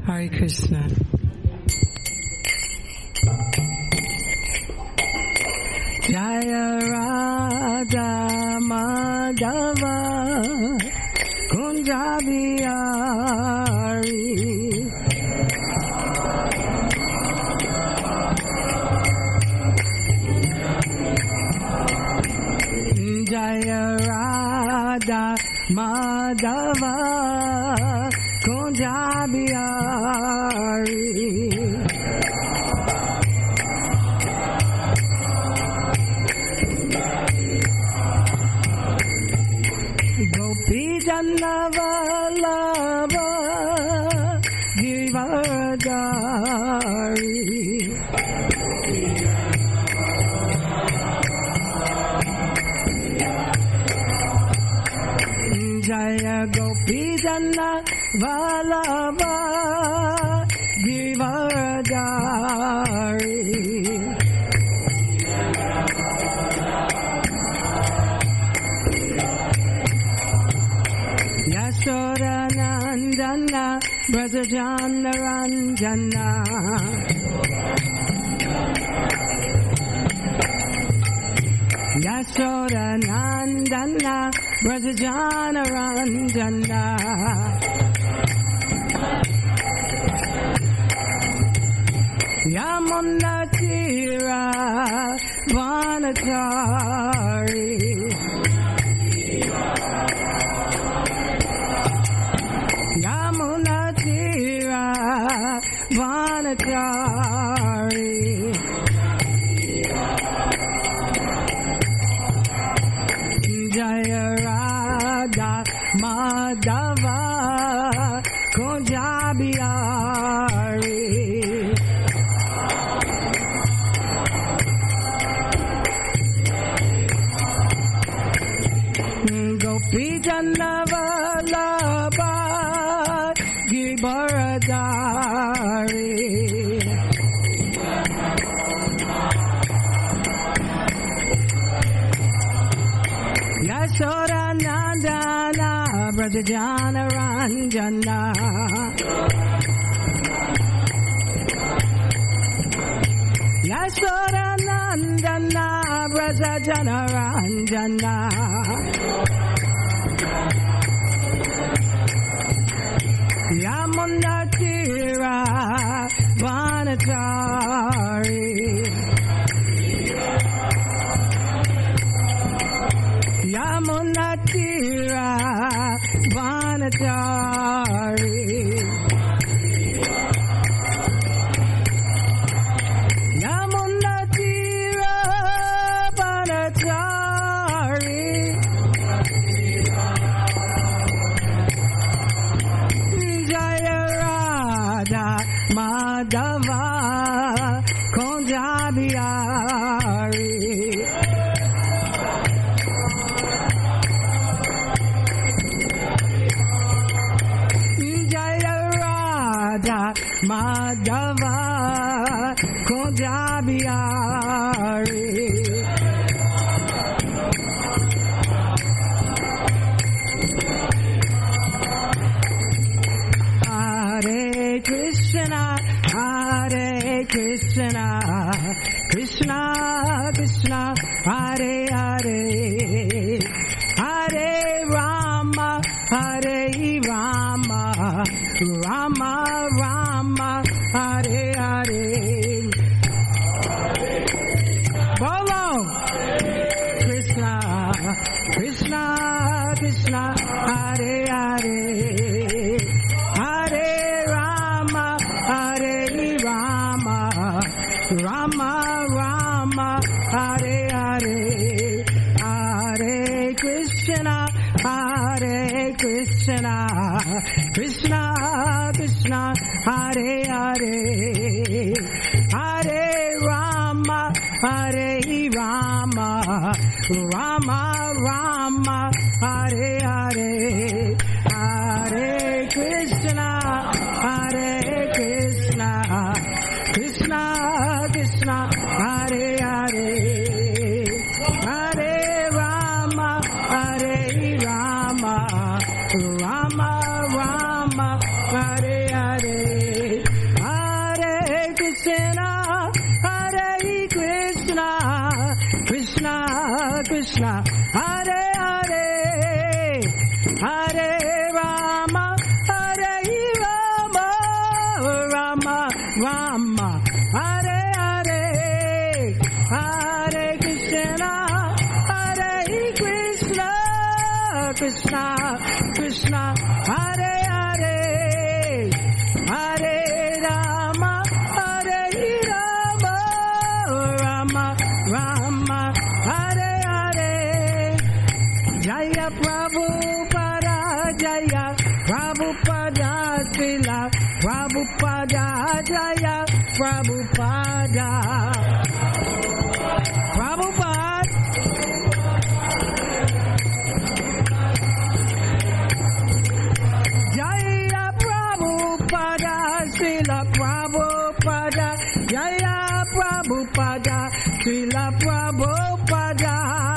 Hare Krishna. Jaya Radha Madhava Kunja Bihari Jaya Radha Madhava Kunja Bihari Gopi Janna Vallabha Giridhari Jaya Gopi Janna Vallabha Giridhari Yashoda Nandana Brajajana Ranjana Yashoda Nandana Brajajana Ranjana Yamuna Tira Vanachari Yamuna Tira Vanachari Jaya Radha Madhava Kunja Bihari Gopi Janna Vallabha Giridhari Yashoda Nandana Brajajana Ranjana Yashoda Nandana Brajajana Ranjana Yamuna Tira Vanachari Yamuna Tira Vanachari Yamuna Tira Vanachari Jaya Radha Madhava Kunja Bihari Madhava Kunja Bihari Hare Krishna Krishna Krishna Hare Hare Hare Rama Rama Rama Hare Hare Bolo Krishna Krishna Krishna Hare Hare Hare Rama Rama Rama Hare Hare Hare Krishna Krishna Krishna Hare Hare Hare Rama Rama Rama Hare Hare Hare Krishna Krishna Krishna Hare Hare Hare Rama Rama Rama Hare Hare Prabhupada Jaya Prabhupada Prabhupada Jaya Prabhupada Srila Prabhupada Jaya Prabhupada Srila Prabhupada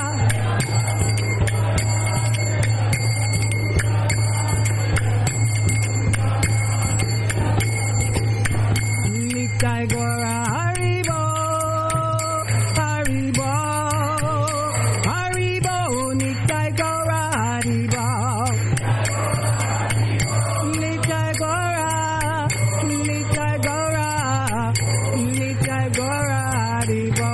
Nitai Gora Haribo Haribo Haribo Nitai Gora Haribo Nitai Gora Nitai Gora Nitai Gora Haribo.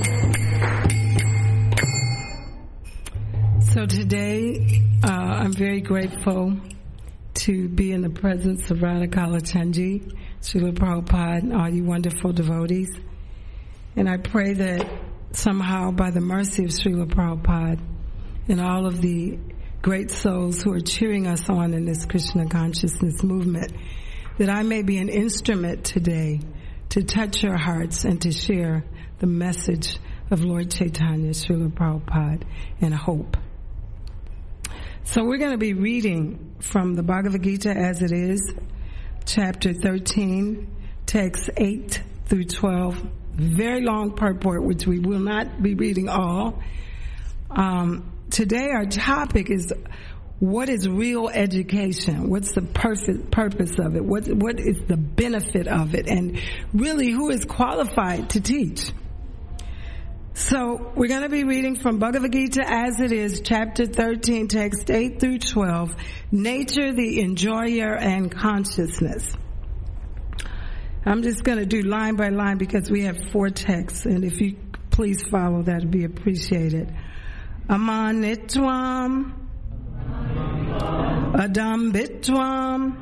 So today I'm very grateful to be in the presence of Radha Kalachandji, Srila Prabhupada, and all you wonderful devotees. And I pray that somehow by the mercy of Srila Prabhupada and all of the great souls who are cheering us on in this Krishna consciousness movement, that I may be an instrument today to touch your hearts and to share the message of Lord Chaitanya, Srila Prabhupada, and hope. So we're going to be reading from the Bhagavad Gita as it is, chapter 13, texts 8 through 12. Very long purport, which we will not be reading all. Today our topic is, what is real education? What's the purpose of it? What is the benefit of it? And really, who is qualified to teach? So we're going to be reading from Bhagavad Gita as it is, chapter 13, text 8 through 12, Nature, the Enjoyer, and Consciousness. I'm just going to do line by line because we have 4 texts, and if you please follow, that would be appreciated. Amanitvam, Adambitvam,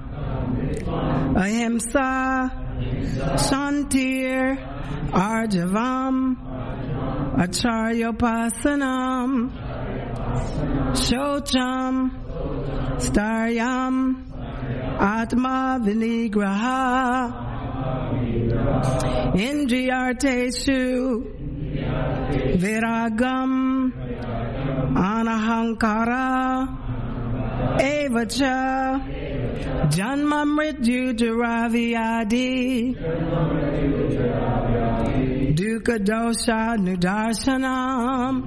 Ahimsa, Shantir, Arjavam, Acharyopasanam, Shocham, Staryam, Atma Vinigraha, Indriyarteshu, Viragam, Anahankara, Evacha, Janma Mrityu Jaravyadi, Dukkha Dosha Nudarshanam,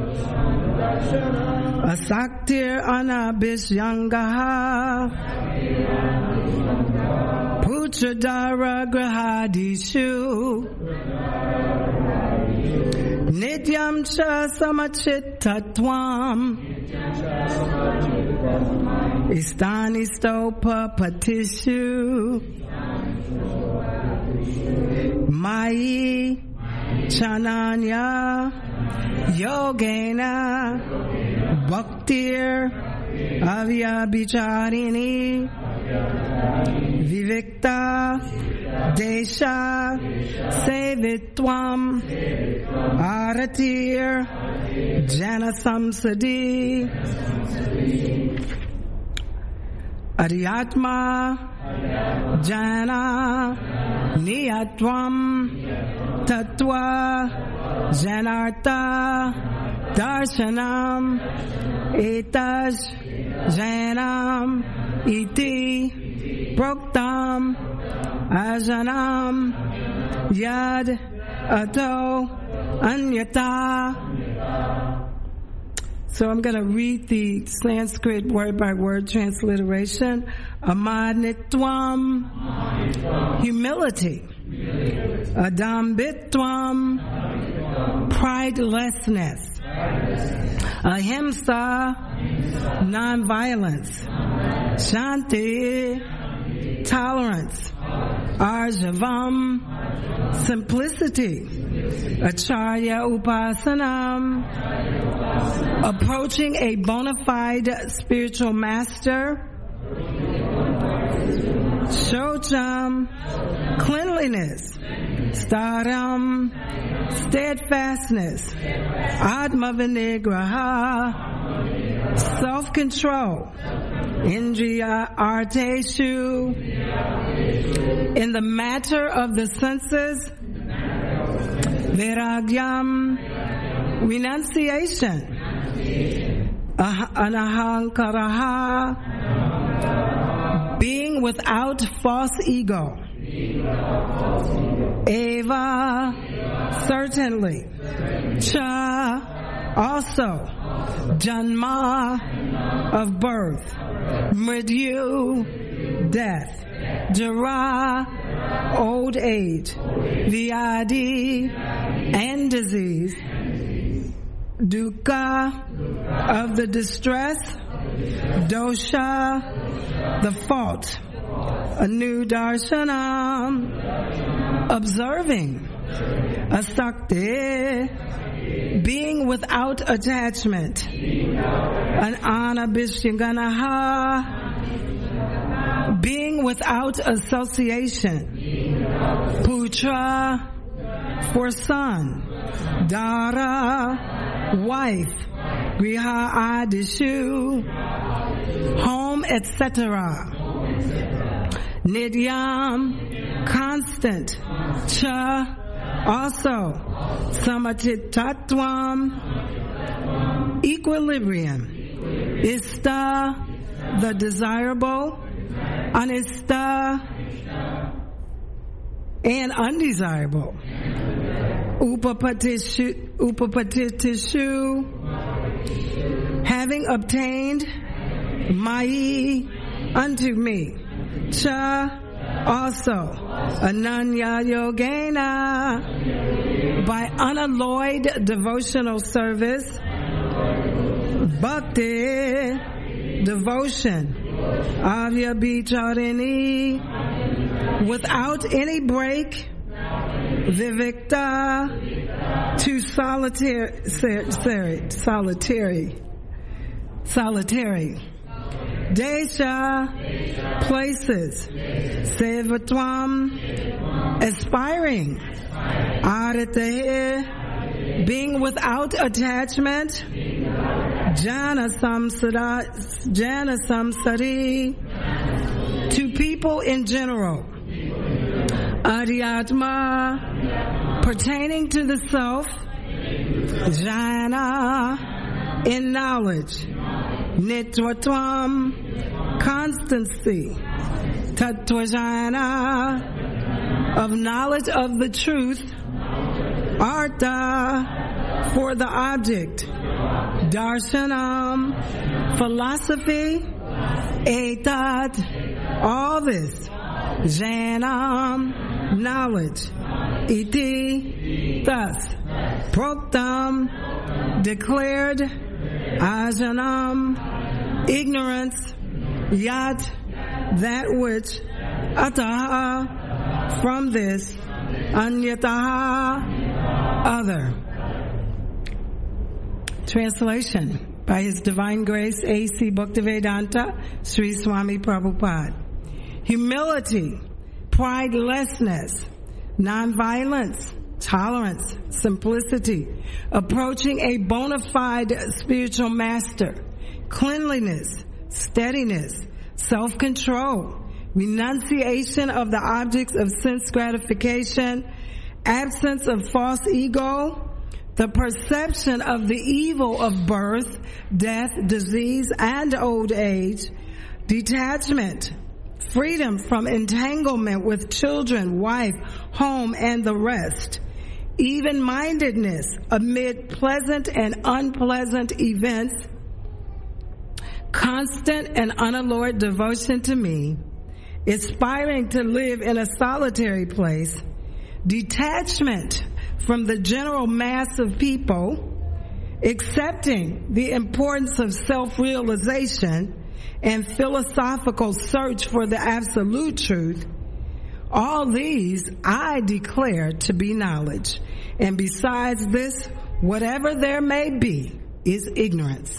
Asaktir Anabhisyangaha, Puchadara Grahadishu, Nityam Cha Samachittatvam, Istanistopa Patishu, Mai Chananya Yogena Bhaktir Avyabhicharini Vivikta Desha Sevitvam Aratir Jana Samsadi Ariyatma Jana Niyatvam Tattva Janarta Darshanam Etaj Janam Iti Proktam Ajanam Yad Ato Anyata. So I'm going to read the Sanskrit word by word transliteration. Amanitvam, humility. Adambitvam, pridelessness. Ahimsa, nonviolence. Shanti, tolerance. Arjavam, simplicity. Acharya upasanam, approaching a bona fide spiritual master. Shocham, cleanliness. Staram, steadfastness. Atma vinigraha, self-control. Indriya Arteshu, in the matter of the senses, Vairagyam, renunciation, Anahankaraha, being without false ego, Eva, certainly, Cha, also, Janma, of birth, Mridyu, death, Jara, old age, Vyadi, and disease, Dukkha, of the distress, Dosha, the fault, Anudarshanam, observing, Asakti, being without attachment, an Anabhishyaganaha, being without association, Putra, for son, Dara, wife, Griha Adishu, home, etc. Nidyam, constant, Cha, also, Samachitattvam, equilibrium, Ista, the desirable, Anista, and undesirable, Upapatishu, having obtained, Mai, unto me, Cha, also, Ananya Yogena, by unalloyed devotional service, Bhakti, devotion, Avya Bicharini, without any break, Vivikta, to solitary, Desha, places, Sevatvam, aspiring, Arate, being without attachment, Jana Samsari, to people in general, Adhyatma, pertaining to the self, Jana, in knowledge, Nitvatvam, constancy, Tattvajana, of knowledge of the truth, Artha, for the object, Darshanam, philosophy, Etat, all this, Janam, knowledge, Iti, thus, Proktam, declared, Ajanam, ignorance, Yat, that which, Ataha, from this, Anyataha, other. Translation by His Divine Grace A.C. Bhaktivedanta Sri Swami Prabhupada. Humility, pridelessness, nonviolence, tolerance, simplicity, approaching a bona fide spiritual master, cleanliness, steadiness, self-control, renunciation of the objects of sense gratification, absence of false ego, the perception of the evil of birth, death, disease, and old age, detachment, freedom from entanglement with children, wife, home, and the rest, even-mindedness amid pleasant and unpleasant events, constant and unalloyed devotion to me, aspiring to live in a solitary place, detachment from the general mass of people, accepting the importance of self-realization and philosophical search for the absolute truth, all these I declare to be knowledge. And besides this, whatever there may be is ignorance.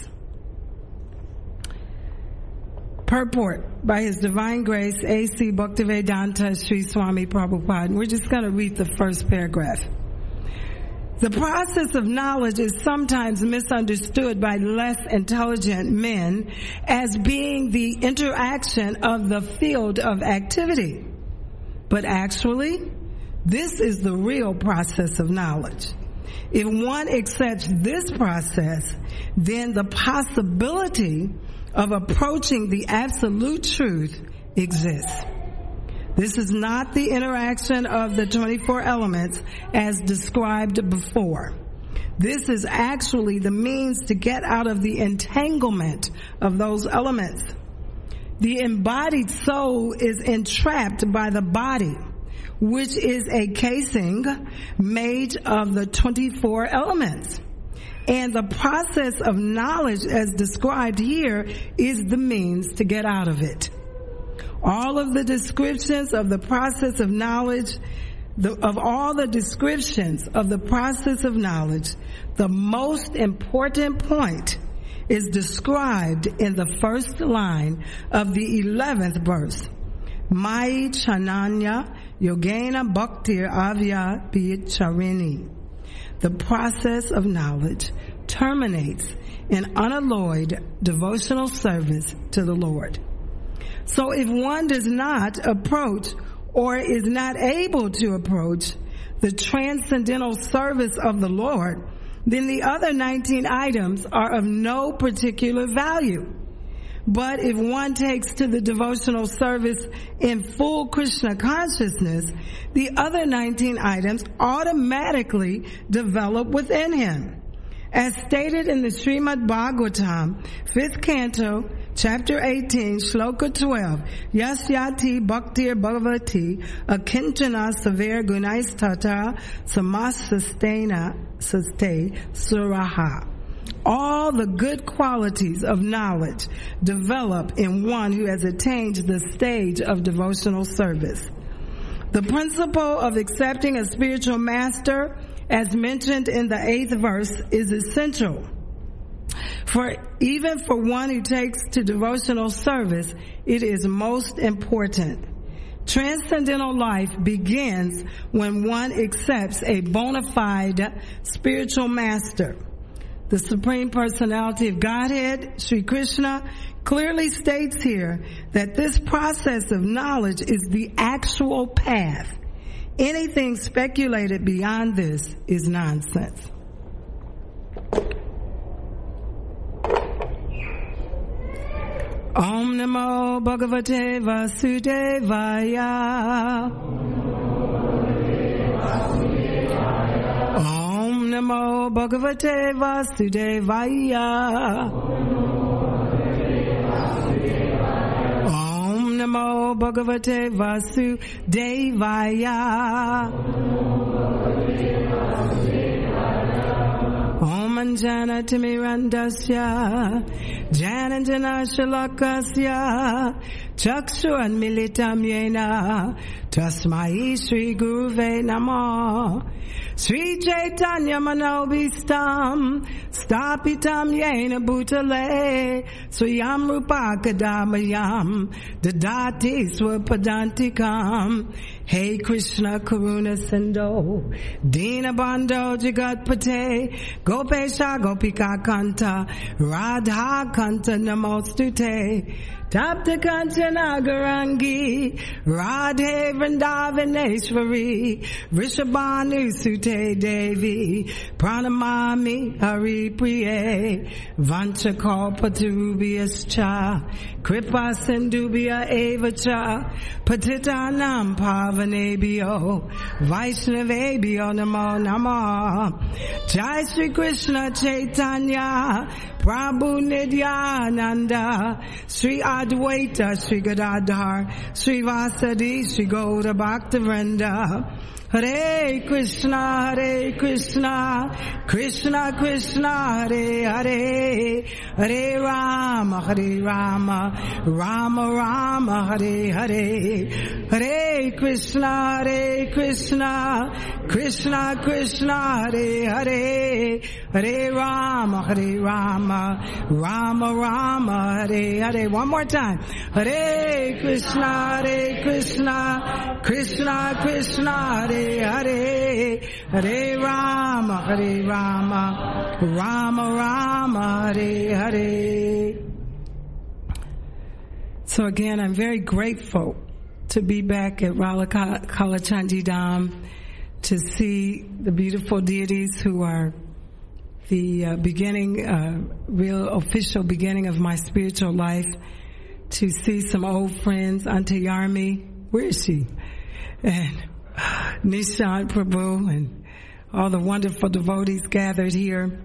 Purport by His Divine Grace A.C. Bhaktivedanta Sri Swami Prabhupada. We're just going to read the first paragraph. The process of knowledge is sometimes misunderstood by less intelligent men as being the interaction of the field of activity. But actually, this is the real process of knowledge. If one accepts this process, then the possibility of approaching the absolute truth exists. This is not the interaction of the 24 elements as described before. This is actually the means to get out of the entanglement of those elements. The embodied soul is entrapped by the body, which is a casing made of the 24 elements. And the process of knowledge as described here is the means to get out of it. All of the descriptions of the process of knowledge, of all the descriptions of the process of knowledge, the most important point is described in the first line of the 11th verse. Mai Chananya Yogena Bhaktir Avya Picharini. The process of knowledge terminates in unalloyed devotional service to the Lord. So if one does not approach or is not able to approach the transcendental service of the Lord, then the other 19 items are of no particular value. But if one takes to the devotional service in full Krishna consciousness, the other 19 items automatically develop within him. As stated in the Srimad Bhagavatam, 5th canto, chapter 18, shloka 12, Yasyati Bhaktir Bhagavati Akinchana Saver Gunais Tata Samasastena Saste Suraha. All the good qualities of knowledge develop in one who has attained the stage of devotional service. The principle of accepting a spiritual master, as mentioned in the 8th verse, is essential. For even for one who takes to devotional service, it is most important. Transcendental life begins when one accepts a bona fide spiritual master. The Supreme Personality of Godhead, Sri Krishna, clearly states here that this process of knowledge is the actual path. Anything speculated beyond this is nonsense. Om Namo Bhagavate Vasudevaya. Om Namo Bhagavate Vasudevaya. Om Namo Bhagavate Vasudevaya. Om Anjana Timirandasya Jananjana Shalakasya Chakshu Anmilitam Yena Tasmai Sri Guruve Namah Sri Chaitanya Manobhistam Stapitam Yena Bhutale Swayam Rupa Kadamayam Dadati Swapadantikam. Hey Krishna Karuna Sindho Dina Bandho Jagatpate Gopesha Gopika Kanta Radha Kanta Namostute Tapta Kanchana Garangi Radhe Vrindavaneshwari Rishabhanu Sute Devi Pranamami Hari Priye Vanchakalpatarubhyascha Kripa Sindubhya Evacha Patitanam Pavanebhyo Vaishnavebhyo Namo Namah. Jai Sri Krishna Chaitanya Prabhu Nityananda Sri Advaita Sri Gadadhar Sri Vasadi Sri Gauda Bhaktivinoda. Hare Krishna Krishna Krishna Hare Hare Hare Rama Rama Rama Hare Hare Hare Krishna Krishna Krishna Hare Hare Hare Rama Rama Rama Hare Hare. One more time. Hare Krishna Krishna Krishna Hare Hare, Hare Rama, Rama Rama, Hare Hare. So again, I'm very grateful to be back at Kalachandji Dham, to see the beautiful deities who are the real official beginning of my spiritual life, to see some old friends, Auntie Yarmi, where is she? And Nishant Prabhu and all the wonderful devotees gathered here.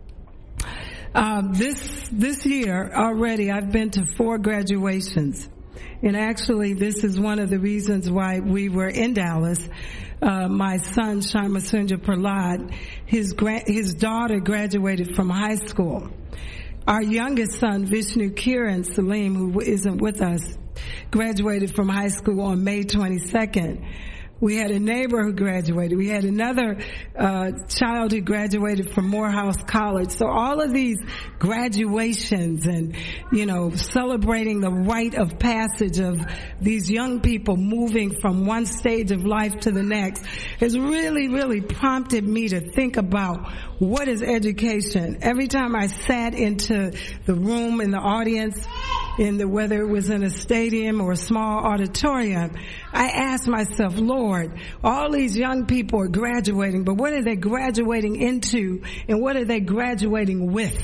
This year already I've been to 4 graduations. And actually this is one of the reasons why we were in Dallas. My son, Shyamasunja Prahlad, his daughter graduated from high school. Our youngest son, Vishnu Kiran Salim, who isn't with us, graduated from high school on May 22nd. We had a neighbor who graduated. We had another child who graduated from Morehouse College. So all of these graduations and, celebrating the rite of passage of these young people moving from one stage of life to the next has really, really prompted me to think about what is education. Every time I sat into the room in the audience, whether it was in a stadium or a small auditorium, I asked myself, Lord, all these young people are graduating, but what are they graduating into and what are they graduating with?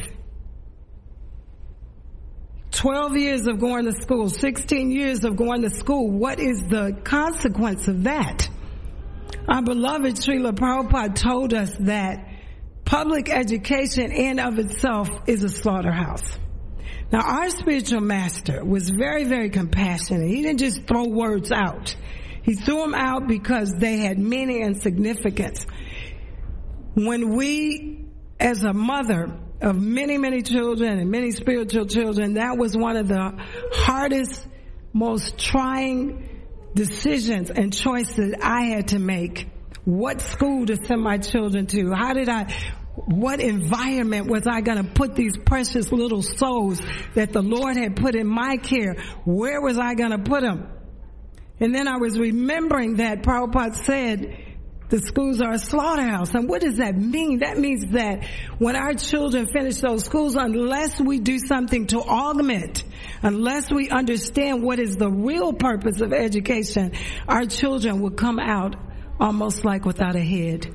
12 years of going to school, 16 years of going to school, what is the consequence of that? Our beloved Srila Prabhupada told us that public education in of itself is a slaughterhouse. Now, our spiritual master was very, very compassionate. He didn't just throw words out. He threw them out because they had meaning and significance. When we, as a mother of many, many children and many spiritual children, that was one of the hardest, most trying decisions and choices I had to make. What school to send my children to? What environment was I going to put these precious little souls that the Lord had put in my care? Where was I going to put them? And then I was remembering that Prabhupada said the schools are a slaughterhouse. And what does that mean? That means that when our children finish those schools, unless we do something to augment, unless we understand what is the real purpose of education, our children will come out almost like without a head,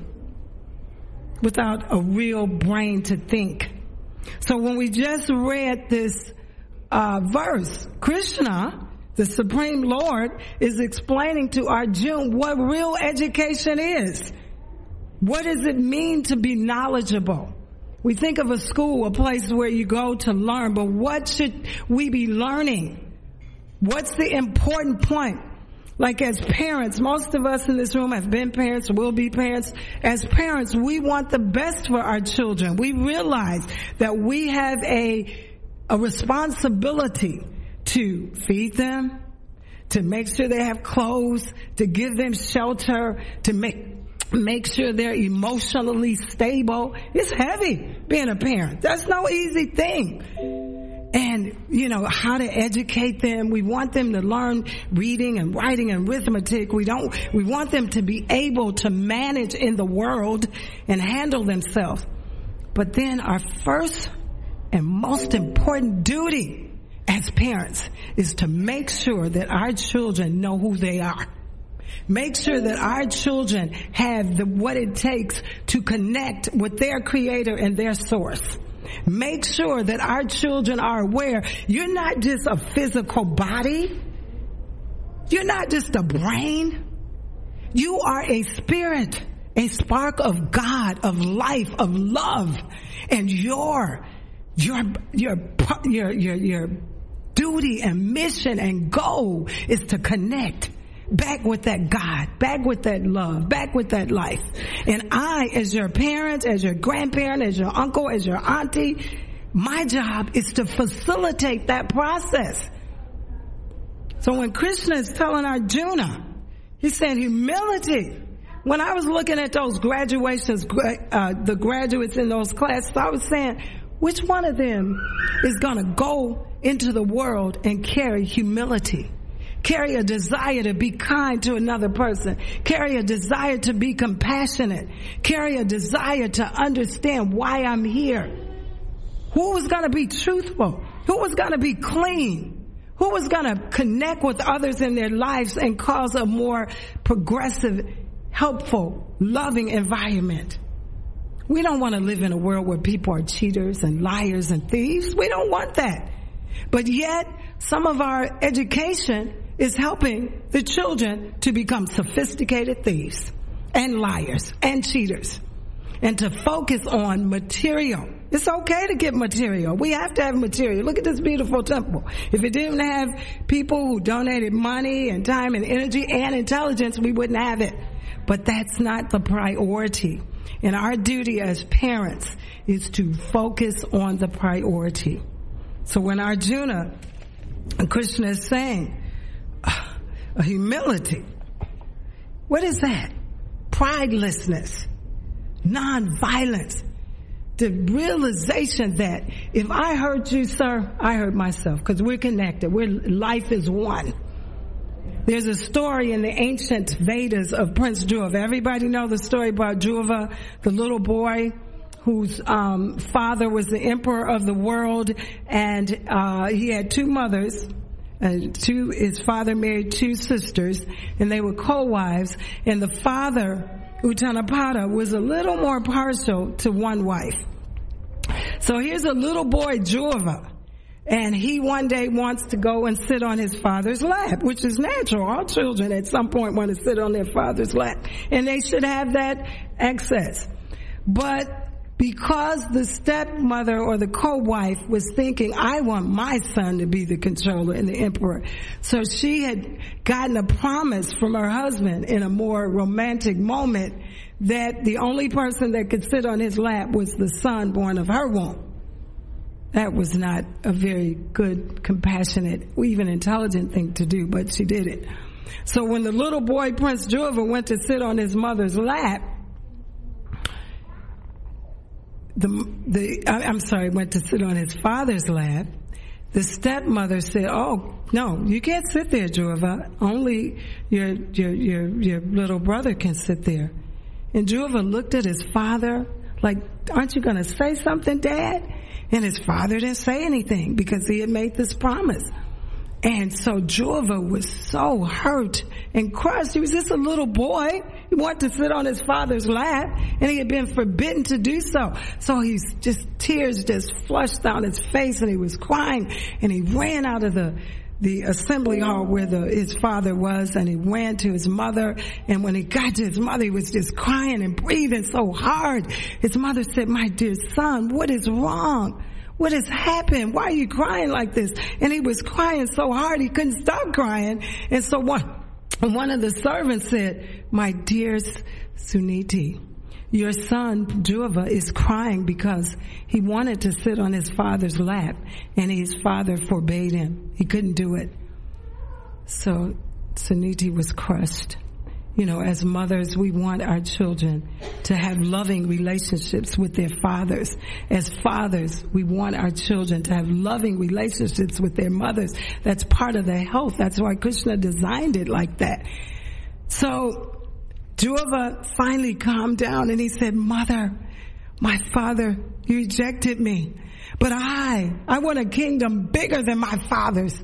without a real brain to think. So when we just read this verse, Krishna, the Supreme Lord, is explaining to Arjuna what real education is. What does it mean to be knowledgeable? We think of a school, a place where you go to learn, but what should we be learning? What's the important point? Like as parents, most of us in this room have been parents, will be parents. As parents, we want the best for our children. We realize that we have a responsibility to feed them, to make sure they have clothes, to give them shelter, to make sure they're emotionally stable. It's heavy being a parent. That's no easy thing. And, how to educate them. We want them to learn reading and writing and arithmetic. We want them to be able to manage in the world and handle themselves. But then our first and most important duty as parents is to make sure that our children know who they are. Make sure that our children have what it takes to connect with their creator and their source. Make sure that our children are aware you're not just a physical body. You're not just a brain. You are a spirit, a spark of God, of life, of love. And your duty and mission and goal is to connect back with that God, back with that love, back with that life. And I, as your parent, as your grandparent, as your uncle, as your auntie, my job is to facilitate that process. So when Krishna is telling Arjuna, he said humility. When I was looking at those graduations, the graduates in those classes, I was saying, which one of them is going to go into the world and carry humility? Carry a desire to be kind to another person. Carry a desire to be compassionate. Carry a desire to understand why I'm here. Who was going to be truthful? Who was going to be clean? Who was going to connect with others in their lives and cause a more progressive, helpful, loving environment? We don't want to live in a world where people are cheaters and liars and thieves. We don't want that. But yet, some of our education is helping the children to become sophisticated thieves and liars and cheaters, and to focus on material. It's okay to get material. We have to have material. Look at this beautiful temple. If it didn't have people who donated money and time and energy and intelligence, we wouldn't have it. But that's not the priority. And our duty as parents is to focus on the priority. So when Arjuna, Krishna is saying, a humility, what is that? Pridelessness, non-violence, the realization that if I hurt you, sir, I hurt myself, because we're connected. Life is one. There's a story in the ancient Vedas of Prince Dhruva. Everybody know the story about Dhruva, the little boy whose father was the emperor of the world, and he had two mothers. His father married two sisters, and they were co-wives, and the father, Uttanapada, was a little more partial to one wife. So here's a little boy, Dhruva, and he one day wants to go and sit on his father's lap, which is natural. All children at some point want to sit on their father's lap, and they should have that access. But because the stepmother or the co-wife was thinking, I want my son to be the controller and the emperor. So she had gotten a promise from her husband in a more romantic moment that the only person that could sit on his lap was the son born of her womb. That was not a very good, compassionate, or even intelligent thing to do, but she did it. So when the little boy, Prince Dhruva, went to sit on his mother's lap, went to sit on his father's lap, the stepmother said, oh, no, you can't sit there, Dhruva. Only your little brother can sit there. And Dhruva looked at his father like, aren't you going to say something, Dad? And his father didn't say anything because he had made this promise. And so Dhruva was so hurt and crushed. He was just a little boy. He wanted to sit on his father's lap, and he had been forbidden to do so. So tears just flushed down his face, and he was crying, and he ran out of the assembly hall where his father was, and he ran to his mother. And when he got to his mother, he was just crying and breathing so hard. His mother said, my dear son, what is wrong? What has happened? Why are you crying like this? And he was crying so hard he couldn't stop crying. And so one of the servants said, my dear Suniti, your son Dhruva is crying because he wanted to sit on his father's lap, and his father forbade him. He couldn't do it. So Suniti was crushed. You know, as mothers, we want our children to have loving relationships with their fathers. As fathers, we want our children to have loving relationships with their mothers. That's part of their health. That's why Krishna designed it like that. So Dhruva finally calmed down, and he said, Mother, my father, you rejected me. But I want a kingdom bigger than my father's.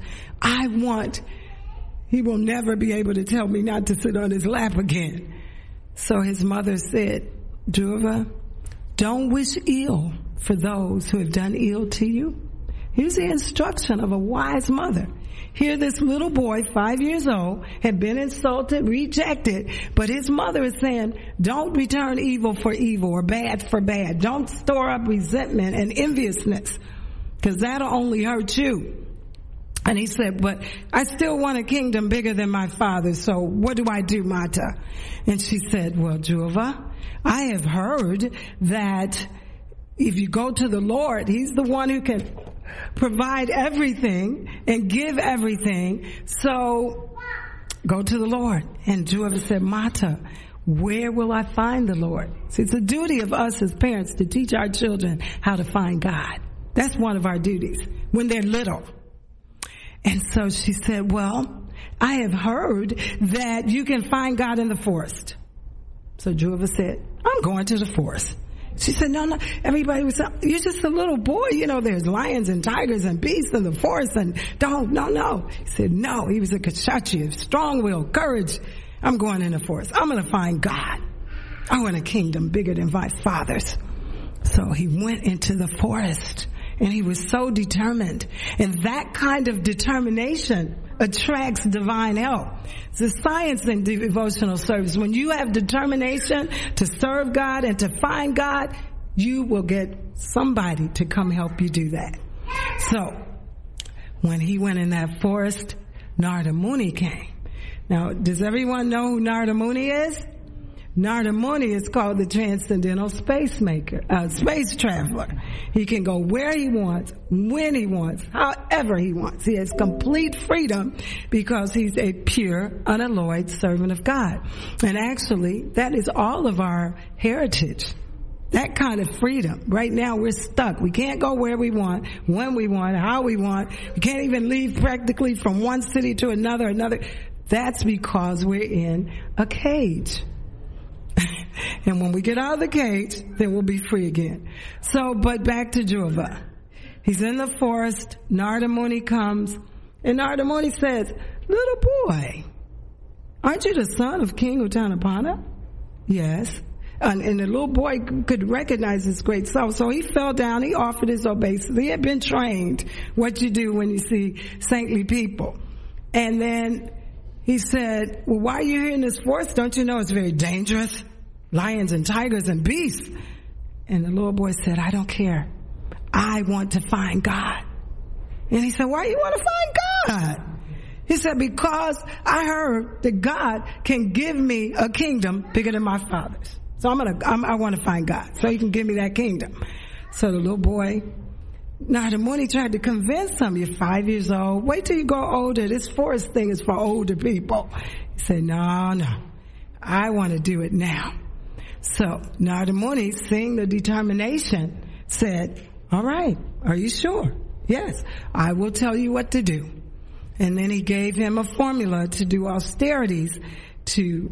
He will never be able to tell me not to sit on his lap again. So his mother said, Dhruva, don't wish ill for those who have done ill to you. Here's the instruction of a wise mother. Here this little boy, 5 years old, had been insulted, rejected, but his mother is saying, don't return evil for evil or bad for bad. Don't store up resentment and enviousness, because that'll only hurt you. And he said, but I still want a kingdom bigger than my father's, so what do I do, Mata? And she said, well, Dhruva, I have heard that if you go to the Lord, He's the one who can provide everything and give everything, so go to the Lord. And Dhruva said, Mata, where will I find the Lord? See, it's the duty of us as parents to teach our children how to find God. That's one of our duties when they're little. And so she said, well, I have heard that you can find God in the forest. So Dhruva said, I'm going to the forest. She said, no. Everybody was, you're just a little boy. There's lions and tigers and beasts in the forest and no. He said, no. He was a Kshatriya, strong will, courage. I'm going in the forest. I'm going to find God. I want a kingdom bigger than my father's. So he went into the forest and he was so determined. And that kind of determination attracts divine help. It's the science in devotional service. When you have determination to serve God and to find God, you will get somebody to come help you do that. So when he went in that forest, Narada Muni came. Now, does everyone know who Narada Muni is? Narada Muni is called the transcendental space traveler. He can go where he wants, when he wants, however he wants. He has complete freedom because he's a pure, unalloyed servant of God. And actually, that is all of our heritage. That kind of freedom. Right now, we're stuck. We can't go where we want, when we want, how we want. We can't even leave practically from one city to another. That's because we're in a cage. And when we get out of the cage, then we'll be free again. So, but back to Dhruva. He's in the forest. Narada Muni comes. And Narada Muni says, little boy, aren't you the son of King Uttanapana? Yes. And the little boy could recognize his great self. So he fell down. He offered his obeisance. He had been trained what you do when you see saintly people. And then he said, well, why are you here in this forest? Don't you know it's very dangerous? Lions and tigers and beasts. And the little boy said, I don't care. I want to find God. And he said, why do you want to find God? He said, because I heard that God can give me a kingdom bigger than my father's. So I want to find God so he can give me that kingdom. So the little boy, Narada Muni tried to convince him, you're 5 years old. Wait till you grow older. This forest thing is for older people. He said, no. I want to do it now. So Narada Muni, seeing the determination, said, all right, are you sure? Yes, I will tell you what to do. And then he gave him a formula to do austerities to,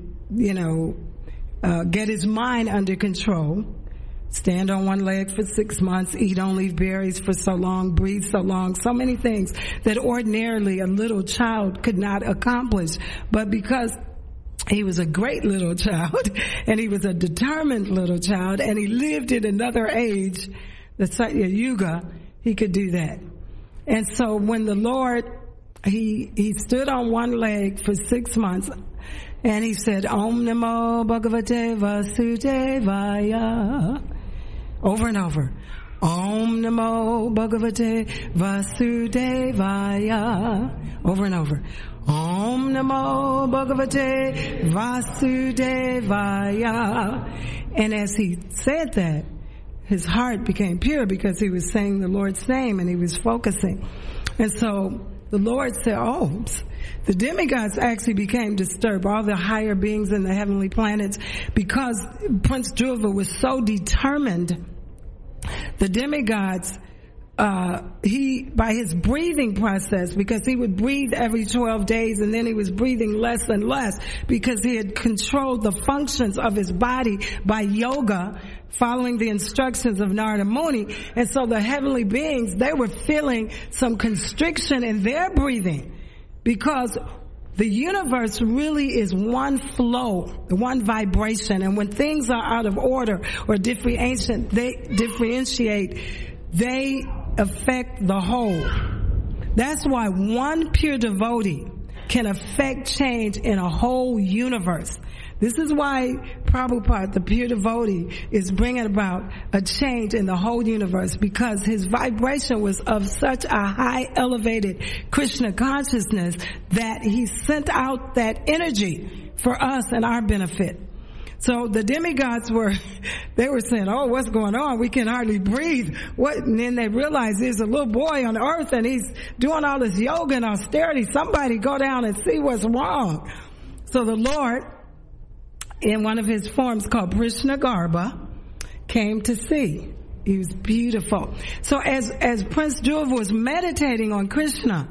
get his mind under control. Stand on one leg for 6 months, eat only berries for so long, breathe so long, so many things that ordinarily a little child could not accomplish. But because he was a great little child and he was a determined little child and he lived in another age, the Satya Yuga, he could do that. And so when the Lord, he stood on one leg for 6 months and he said, Om Namo Bhagavate Vasudevaya. Over and over. Om Namo Bhagavate Vasudevaya. Over and over. Om Namo Bhagavate Vasudevaya. And as he said that, his heart became pure because he was saying the Lord's name and he was focusing. And so the Lord said, the demigods actually became disturbed, all the higher beings in the heavenly planets, because Prince Dhruva was so determined. The demigods, by his breathing process, because he would breathe every 12 days and then he was breathing less and less because he had controlled the functions of his body by yoga, following the instructions of Narada Muni. And so the heavenly beings, they were feeling some constriction in their breathing because the universe really is one flow, one vibration. And when things are out of order or differentiate, they affect the whole. That's why one pure devotee can affect change in a whole universe. This is why Prabhupada, the pure devotee, is bringing about a change in the whole universe, because his vibration was of such a high elevated Krishna consciousness that he sent out that energy for us and our benefit. So the demigods were saying, what's going on? We can hardly breathe. What? And then they realized there's a little boy on earth and he's doing all this yoga and austerity. Somebody go down and see what's wrong. So the Lord, in one of his forms called Prishnagarbha, came to see. He was beautiful. So as Prince Dhruva was meditating on Krishna,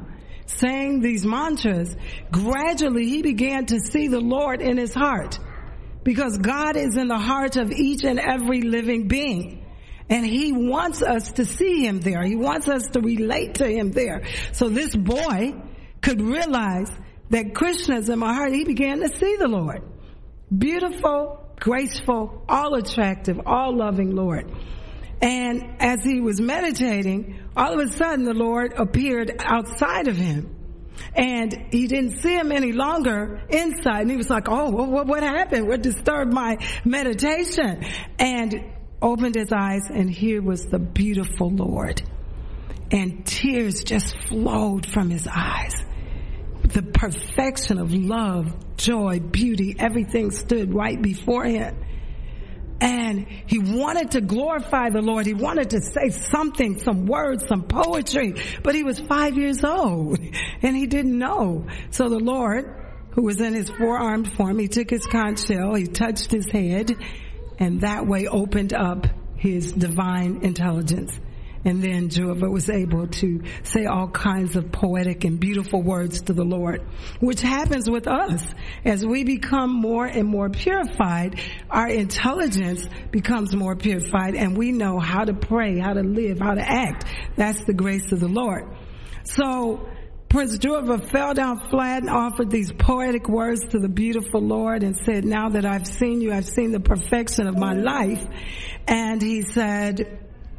saying these mantras, gradually he began to see the Lord in his heart, because God is in the heart of each and every living being. And he wants us to see him there. He wants us to relate to him there. So this boy could realize that Krishna's in my heart. He began to see the Lord. Beautiful, graceful, all attractive, all loving Lord. And as he was meditating, all of a sudden the Lord appeared outside of him. And he didn't see him any longer inside. And he was like, oh, what happened? What disturbed my meditation? And opened his eyes, and here was the beautiful Lord. And tears just flowed from his eyes. The perfection of love, joy, beauty, everything stood right before him. And he wanted to glorify the Lord. He wanted to say something, some words, some poetry. But he was 5 years old, and he didn't know. So the Lord, who was in his four-armed form, he took his conch shell, he touched his head, and that way opened up his divine intelligence. And then Dhruva was able to say all kinds of poetic and beautiful words to the Lord, which happens with us. As we become more and more purified, our intelligence becomes more purified, and we know how to pray, how to live, how to act. That's the grace of the Lord. So Prince Dhruva fell down flat and offered these poetic words to the beautiful Lord and said, now that I've seen you, I've seen the perfection of my life. And he said,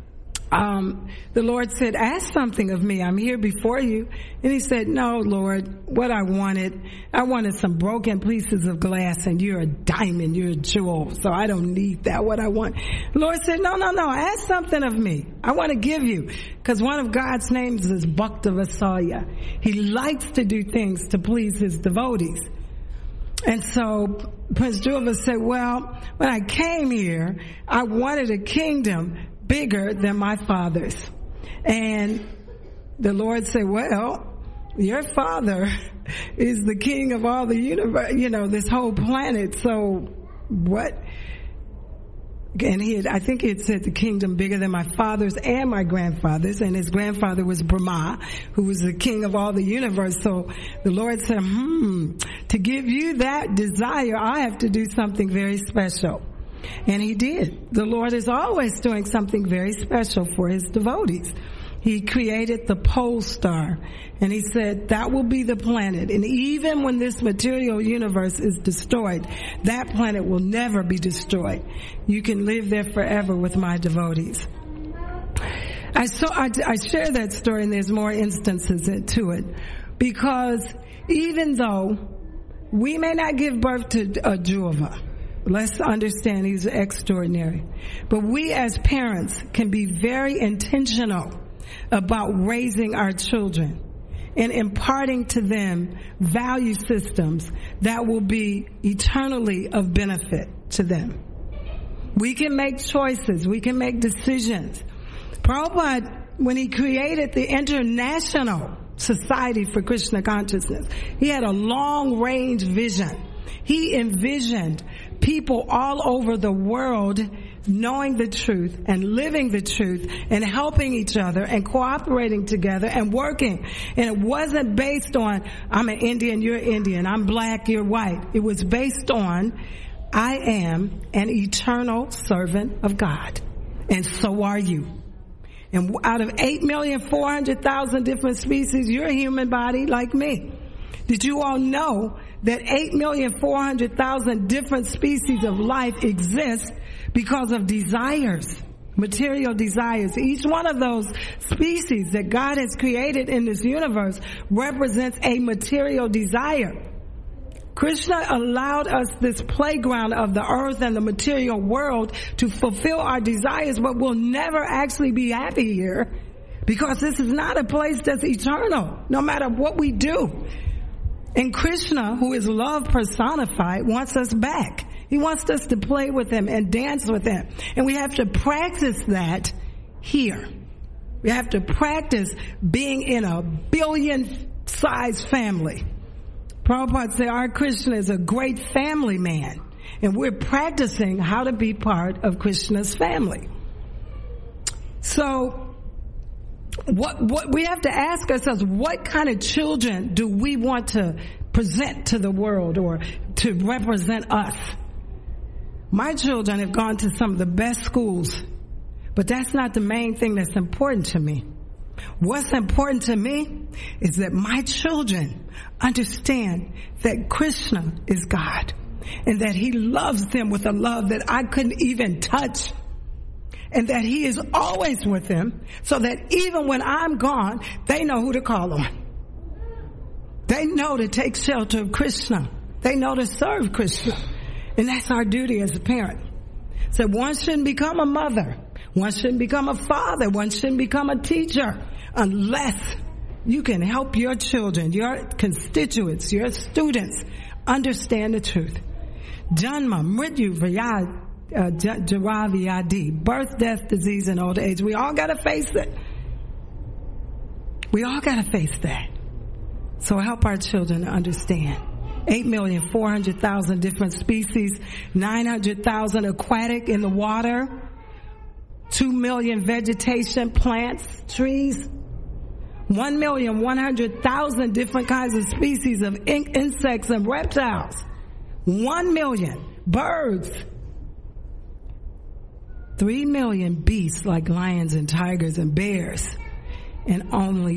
the Lord said, ask something of me. I'm here before you. And he said, no, Lord, what I wanted some broken pieces of glass, and you're a diamond, you're a jewel, so I don't need that. What I want. The Lord said, no, ask something of me. I want to give you, because one of God's names is Bhakta Vasalya. He likes to do things to please his devotees. And so Prince Dhruva said, well, when I came here, I wanted a kingdom bigger than my father's. And the Lord said, well, your father is the king of all the universe, this whole planet. So what? And I think it said the kingdom bigger than my father's and my grandfather's. And his grandfather was Brahma, who was the king of all the universe. So the Lord said, to give you that desire, I have to do something very special. And he did. The Lord is always doing something very special for his devotees. He created the pole star, and he said that will be the planet. And even when this material universe is destroyed, that planet will never be destroyed. You can live there forever with my devotees. I share that story, and there's more instances to it, because even though we may not give birth to a Dhruva, let's understand he's extraordinary. But we as parents can be very intentional about raising our children and imparting to them value systems that will be eternally of benefit to them. We can make choices. We can make decisions. Prabhupada, when he created the International Society for Krishna Consciousness, he had a long-range vision. He envisioned people all over the world knowing the truth and living the truth and helping each other and cooperating together and working. And it wasn't based on, I'm an Indian, you're Indian, I'm black, you're white. It was based on, I am an eternal servant of God, and so are you. And out of 8,400,000 different species, you're a human body like me. Did you all know that 8,400,000 different species of life exist because of desires, material desires? Each one of those species that God has created in this universe represents a material desire. Krishna allowed us this playground of the earth and the material world to fulfill our desires, but we'll never actually be happy here, because this is not a place that's eternal, no matter what we do. And Krishna, who is love personified, wants us back. He wants us to play with him and dance with him. And we have to practice that here. We have to practice being in a billion-sized family. Prabhupada said our Krishna is a great family man. And we're practicing how to be part of Krishna's family. So what we have to ask ourselves, what kind of children do we want to present to the world or to represent us? My children have gone to some of the best schools, but that's not the main thing that's important to me. What's important to me is that my children understand that Krishna is God and that he loves them with a love that I couldn't even touch, and that he is always with them, so that even when I'm gone, they know who to call on. They know to take shelter of Krishna. They know to serve Krishna. And that's our duty as a parent. So one shouldn't become a mother. One shouldn't become a father. One shouldn't become a teacher unless you can help your children, your constituents, your students understand the truth. Janma, Mrityu, Jara Vyadi, birth, death, disease, and old age. We all got to face it. We all got to face that. So help our children to understand. 8,400,000 different species, 900,000 aquatic in the water, 2 million vegetation, plants, trees, 1,100,000 different kinds of species of insects and reptiles, 1 million birds, 3 million beasts like lions and tigers and bears, and only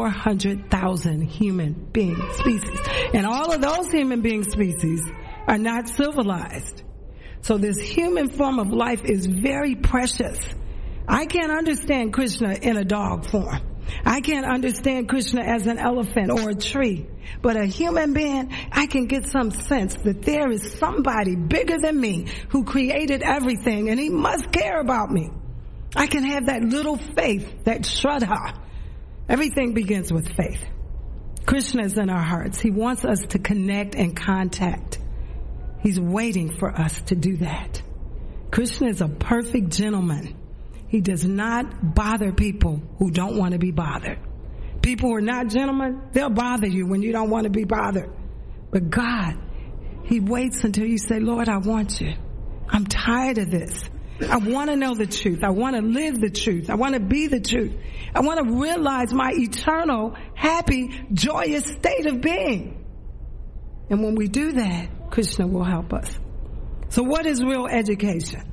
400,000 human being species. And all of those human being species are not civilized. So this human form of life is very precious. I can't understand Krishna in a dog form. I can't understand Krishna as an elephant or a tree. But a human being, I can get some sense that there is somebody bigger than me who created everything, and he must care about me. I can have that little faith, that shraddha. Everything begins with faith. Krishna is in our hearts. He wants us to connect and contact. He's waiting for us to do that. Krishna is a perfect gentleman. He does not bother people who don't want to be bothered. People who are not gentlemen, they'll bother you when you don't want to be bothered. But God, he waits until you say, Lord, I want you. I'm tired of this. I want to know the truth. I want to live the truth. I want to be the truth. I want to realize my eternal, happy, joyous state of being. And when we do that, Krishna will help us. So what is real education?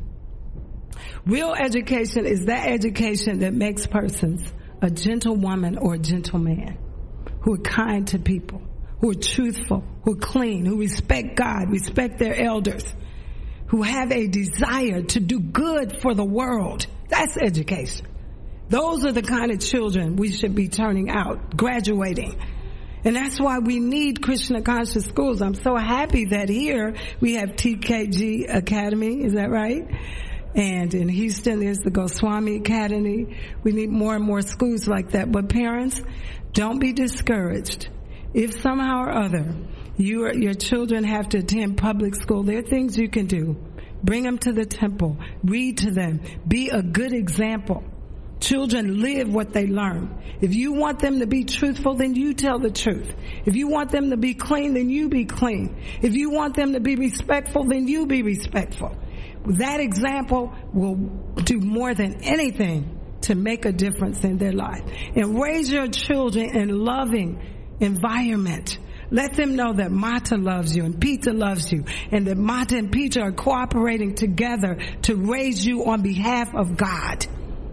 Real education is that education that makes persons a gentle woman or a gentle man, who are kind to people, who are truthful, who are clean, who respect God, respect their elders, who have a desire to do good for the world. That's education. Those are the kind of children we should be turning out, graduating. And that's why we need Krishna conscious schools. I'm so happy that here we have TKG Academy. Is that right? And in Houston, there's the Goswami Academy. We need more and more schools like that. But parents, don't be discouraged. If somehow or other your children have to attend public school, there are things you can do. Bring them to the temple. Read to them. Be a good example. Children live what they learn. If you want them to be truthful, then you tell the truth. If you want them to be clean, then you be clean. If you want them to be respectful, then you be respectful. That example will do more than anything to make a difference in their life. And raise your children in a loving environment. Let them know that Mata loves you and Pita loves you, and that Mata and Pita are cooperating together to raise you on behalf of God.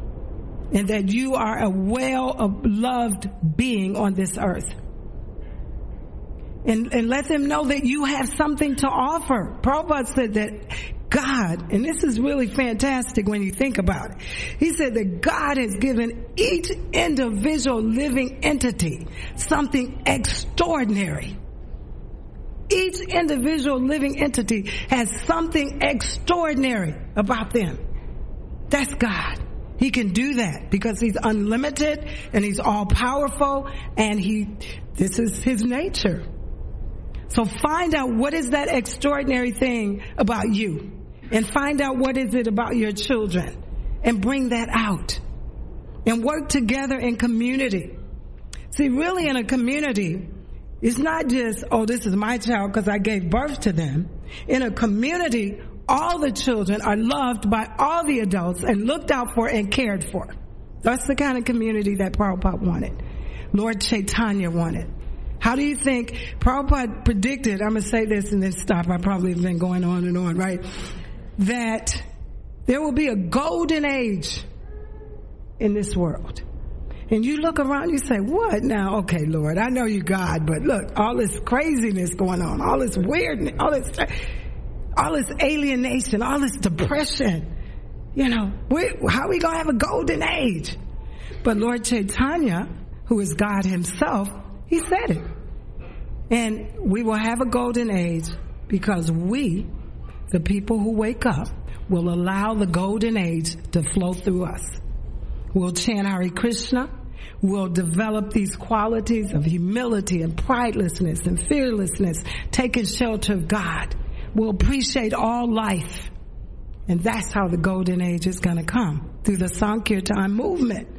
And that you are a well-loved being on this earth. And let them know that you have something to offer. Prabhupada said that God, and this is really fantastic when you think about it. He said that God has given each individual living entity something extraordinary. Each individual living entity has something extraordinary about them. That's God. He can do that because he's unlimited and he's all powerful, and this is his nature. So find out what is that extraordinary thing about you, and find out what is it about your children, and bring that out, and work together in community. See, really in a community, it's not just, oh, this is my child because I gave birth to them. In a community, all the children are loved by all the adults and looked out for and cared for. That's the kind of community that Prabhupada wanted. Lord Chaitanya wanted. How do you think Prabhupada predicted, I'm going to say this and then stop, I probably have been going on and on, right? That there will be a golden age in this world. And you look around, you say, what now? Okay, Lord, I know you God, but look, all this craziness going on, all this weirdness, all this alienation, all this depression. You know, how are we going to have a golden age? But Lord Chaitanya, who is God himself, he said it. And we will have a golden age because we, the people who wake up, will allow the golden age to flow through us. We'll chant Hare Krishna. We'll develop these qualities of humility and pridelessness and fearlessness, taking shelter of God. We'll appreciate all life. And that's how the golden age is going to come, through the Sankirtan movement.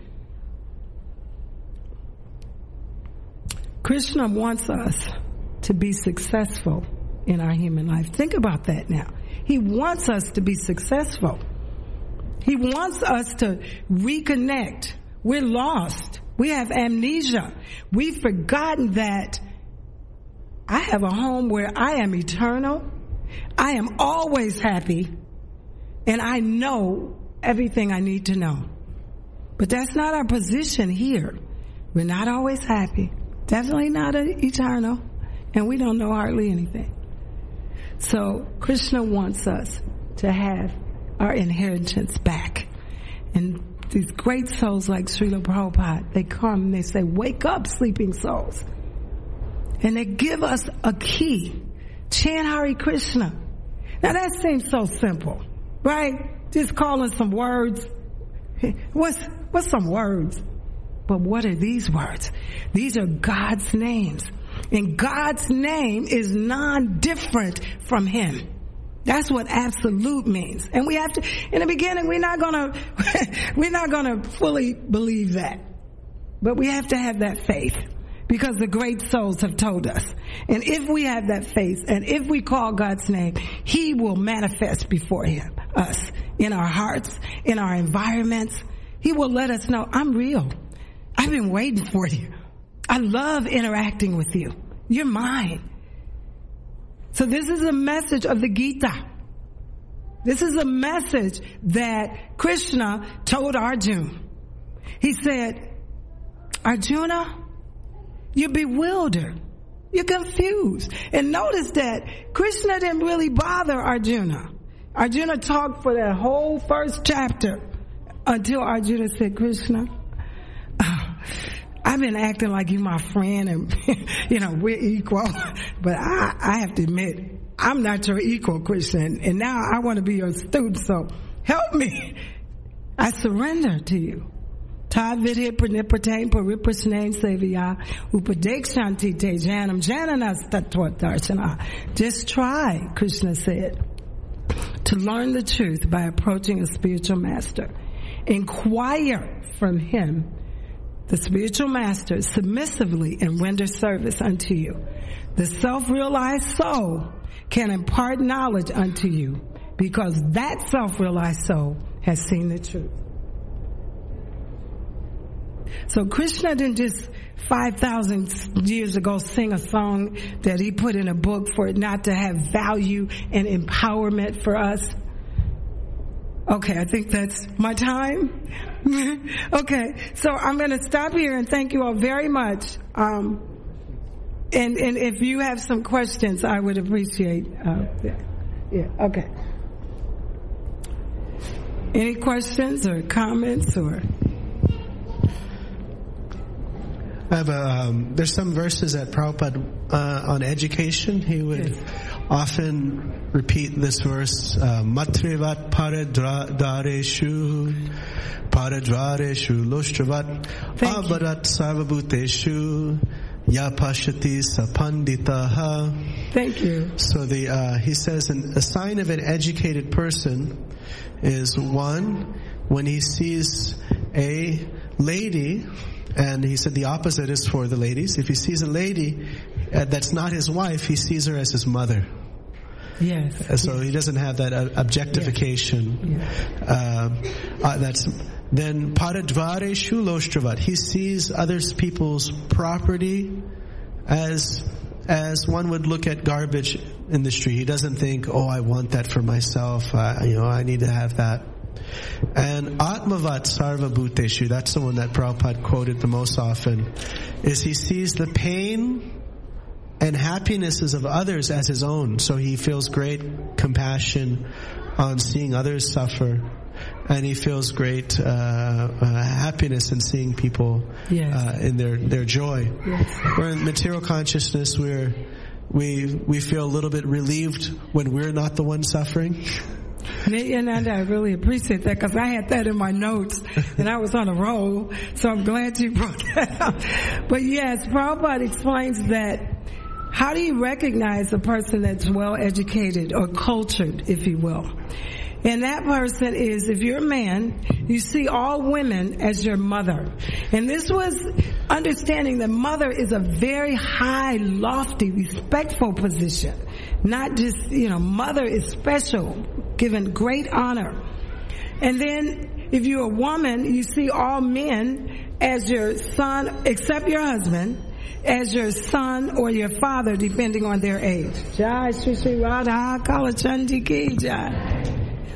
Krishna wants us to be successful in our human life. Think about that now. He wants us to be successful. He wants us to reconnect. We're lost. We have amnesia. We've forgotten that I have a home where I am eternal. I am always happy. And I know everything I need to know. But that's not our position here. We're not always happy. Definitely not eternal. And we don't know hardly anything. So Krishna wants us to have our inheritance back. And these great souls like Srila Prabhupada, they come and they say, wake up, sleeping souls. And they give us a key. Chant Hare Krishna. Now that seems so simple, right? Just calling some words. What's some words? But what are these words? These are God's names. And God's name is non-different from him. That's what absolute means. And we have to, in the beginning, we're not gonna fully believe that. But we have to have that faith, because the great souls have told us. And if we have that faith, and if we call God's name, he will manifest before us in our hearts, in our environments. He will let us know, I'm real. I've been waiting for you. I love interacting with you. You're mine. So this is a message of the Gita. This is a message that Krishna told Arjuna. He said, Arjuna, you're bewildered. You're confused. And notice that Krishna didn't really bother Arjuna. Arjuna talked for that whole first chapter until Arjuna said, Krishna, I've been acting like you're my friend and, we're equal. But I have to admit, I'm not your equal, Krishna. And now I want to be your student, so help me. I surrender to you. Tavidhe pranipratane pariprasnane sevaya upadekshanti te janam jananas tattva darshana. Just try, Krishna said, to learn the truth by approaching a spiritual master. Inquire from him, the spiritual master, submissively, and render service unto you. The self-realized soul can impart knowledge unto you, because that self-realized soul has seen the truth. So Krishna didn't just 5,000 years ago sing a song that he put in a book for it not to have value and empowerment for us. Okay, I think that's my time. Okay, so I'm going to stop here and thank you all very much. And if you have some questions, I would appreciate. Okay. Any questions or comments or? I have there's some verses that Prabhupada on education. He would often repeat this verse: "Matrivat paradvareshu, paradvareshu loshtravat, avarat sarvabhuteshu, ya pashati sapanditaha." Thank you. So he says a sign of an educated person is one, when he sees a lady. And he said the opposite is for the ladies. If he sees a lady that's not his wife, he sees her as his mother. Yes. So he doesn't have that objectification. Yes. That's Then paradvareshu loshtravat. He sees other people's property as one would look at garbage in the street. He doesn't think, oh, I want that for myself. I need to have that. And Atmavat Sarva Bhuteshu, that's the one that Prabhupada quoted the most often, is he sees the pain and happinesses of others as his own. So he feels great compassion on seeing others suffer. And he feels great happiness in seeing people in their joy. Yes. We're in material consciousness where we feel a little bit relieved when we're not the one suffering. And I really appreciate that because I had that in my notes and I was on a roll. So I'm glad you brought that up. But yes, Prabhupada explains that how do you recognize a person that's well educated or cultured, if you will? And that person is, if you're a man, you see all women as your mother. And this was understanding that mother is a very high, lofty, respectful position. Not just, mother is special, given great honor. And then if you're a woman, you see all men as your son, except your husband, as your son or your father, depending on their age. Jai Shri Shri Radha Kalachandi Ki Jai.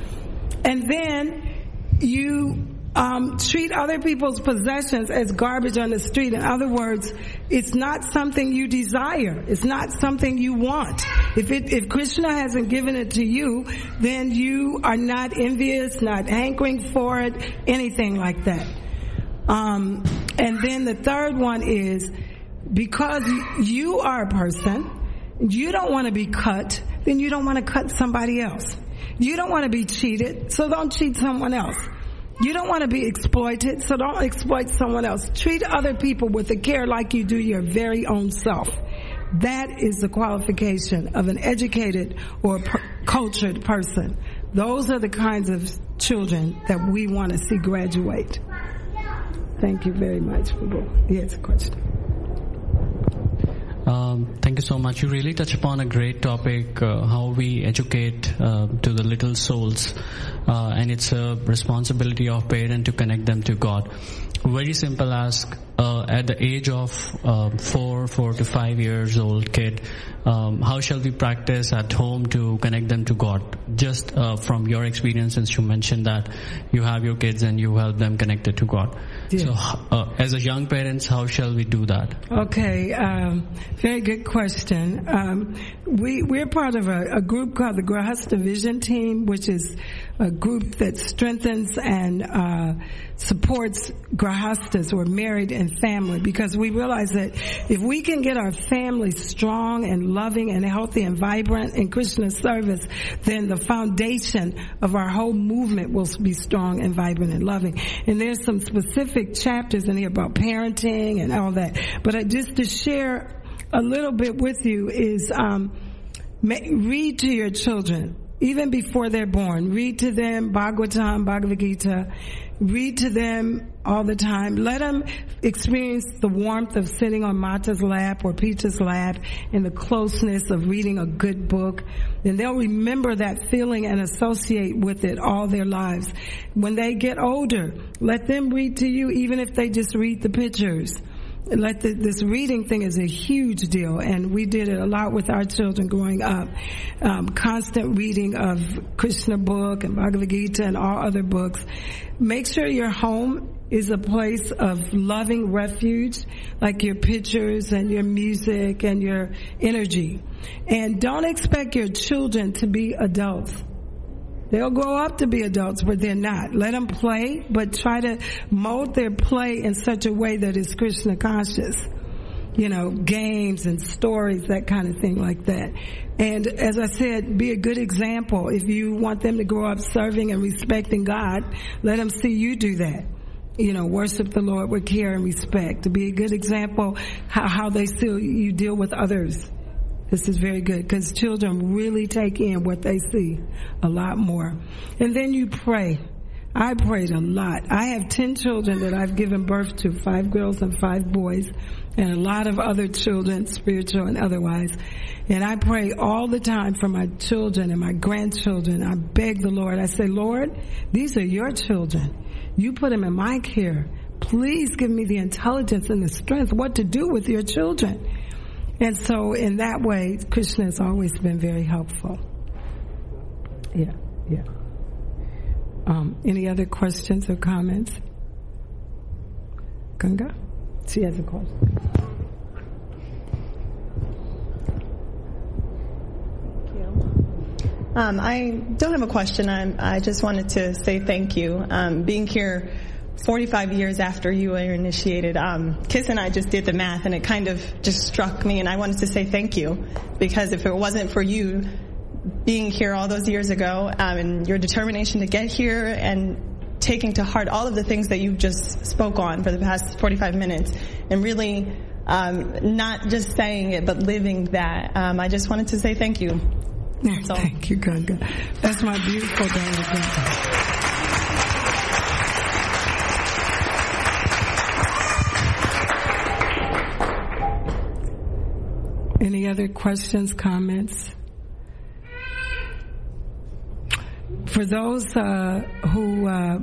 And then you treat other people's possessions as garbage on the street. In other words, it's not something you desire. It's not something you want. If Krishna hasn't given it to you, then you are not envious, not hankering for it, anything like that. And then the third one is, because you are a person, you don't want to be cut, then you don't want to cut somebody else. You don't want to be cheated, so don't cheat someone else. You don't want to be exploited, so don't exploit someone else. Treat other people with the care like you do your very own self. That is the qualification of an educated or cultured person. Those are the kinds of children that we want to see graduate. Thank you very much for both. Yes, a question. Thank you so much. You really touch upon a great topic, how we educate to the little souls, and it's a responsibility of parent to connect them to God. Very simple ask, at the age of 4 to 5 years old kid, how shall we practice at home to connect them to God? Just from your experience, since you mentioned that you have your kids and you help them connected to God. Yes. So as a young parents, how shall we do that? Okay, very good question. We're part of a group called the Grahasta Vision Team, which is a group that strengthens and supports Grahastas who are married and family, because we realize that if we can get our families strong and loving and healthy and vibrant in Krishna service, then the foundation of our whole movement will be strong and vibrant and loving. And there's some specific chapters in here about parenting and all that. But just to share a little bit with you is read to your children. Even before they're born, read to them Bhagavatam, Bhagavad Gita. Read to them all the time. Let them experience the warmth of sitting on Mata's lap or Pita's lap and the closeness of reading a good book. And they'll remember that feeling and associate with it all their lives. When they get older, let them read to you, even if they just read the pictures. This reading thing is a huge deal, and we did it a lot with our children growing up. Constant reading of Krishna book and Bhagavad Gita and all other books. Make sure your home is a place of loving refuge, like your pictures and your music and your energy. And don't expect your children to be adults. They'll grow up to be adults, but they're not. Let them play, but try to mold their play in such a way that is Krishna conscious. Games and stories, that kind of thing like that. And as I said, be a good example. If you want them to grow up serving and respecting God, let them see you do that. Worship the Lord with care and respect. To be a good example, how they see you deal with others. This is very good, because children really take in what they see a lot more. And then you pray. I prayed a lot. I have 10 children that I've given birth to, 5 girls and 5 boys, and a lot of other children, spiritual and otherwise. And I pray all the time for my children and my grandchildren. I beg the Lord. I say, Lord, these are your children. You put them in my care. Please give me the intelligence and the strength what to do with your children. And so in that way, Krishna has always been very helpful. Yeah. Any other questions or comments? Ganga? She has a question. I don't have a question. I just wanted to say thank you. Being here 45 years after you were initiated, Kiss and I just did the math, and it kind of just struck me, and I wanted to say thank you, because if it wasn't for you being here all those years ago, and your determination to get here and taking to heart all of the things that you just spoke on for the past 45 minutes, and really not just saying it, but living that, I just wanted to say thank you. So. Thank you, Ganga. That's my beautiful daughter, Ganga. Any other questions, comments? For those who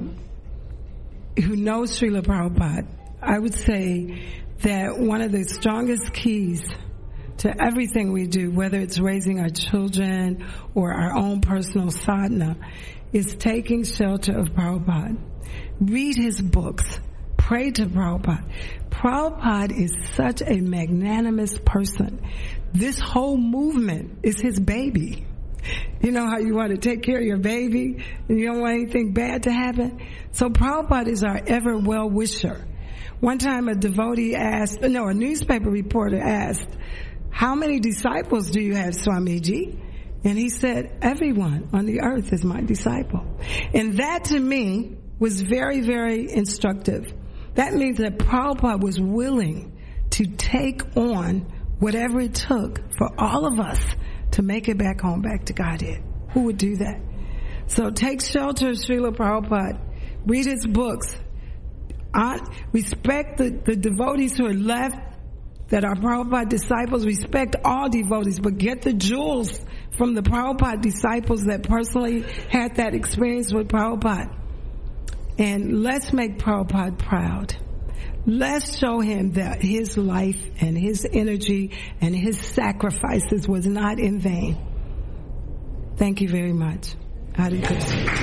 know Srila Prabhupada, I would say that one of the strongest keys to everything we do, whether it's raising our children or our own personal sadhana, is taking shelter of Prabhupada. Read his books. Pray to Prabhupada. Prabhupada is such a magnanimous person. This whole movement is his baby. You know how you want to take care of your baby and you don't want anything bad to happen? So Prabhupada is our ever well-wisher. One time a newspaper reporter asked, how many disciples do you have, Swamiji? And he said, everyone on the earth is my disciple. And that to me was very, very instructive. That means that Prabhupada was willing to take on whatever it took for all of us to make it back home, back to Godhead. Who would do that? So take shelter of Srila Prabhupada. Read his books. Respect the devotees who are left that are Prabhupada disciples. Respect all devotees, but get the jewels from the Prabhupada disciples that personally had that experience with Prabhupada. And let's make Prabhupada proud. Let's show him that his life and his energy and his sacrifices was not in vain. Thank you very much. Hare Krishna.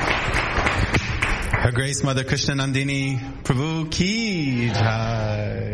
Her Grace Mother Krishna Nandini Prabhu Ki Jai.